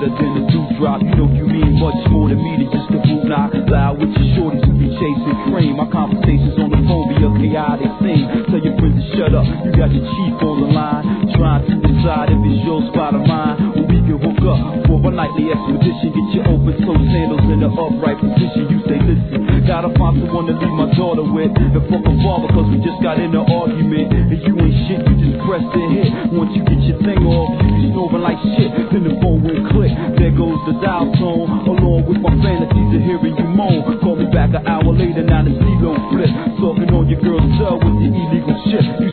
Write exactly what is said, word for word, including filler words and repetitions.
better than a dewdrop. You know you mean much more to me than just a boot knock. Loud with your shorties who be chasing cream. My conversations on the phone be a chaotic scene. Tell your friends to shut up, you got your chief on the line, trying to decide if it's your spot or mine. Well, we can hook up for a nightly expedition. Get your open toe sandals in the upright position. You say, listen, gotta find someone to leave my daughter with. And fuck a father, cause we just got in an argument. And you ain't shit, you just press the hit. Once you get your thing off, you be snoring like shit. Then the phone will click, there goes the dial tone. Along with my fantasies of hearing you moan. Call me back an hour later, now the C-Lo flip. Talking on your girl's cell with the illegal shit. You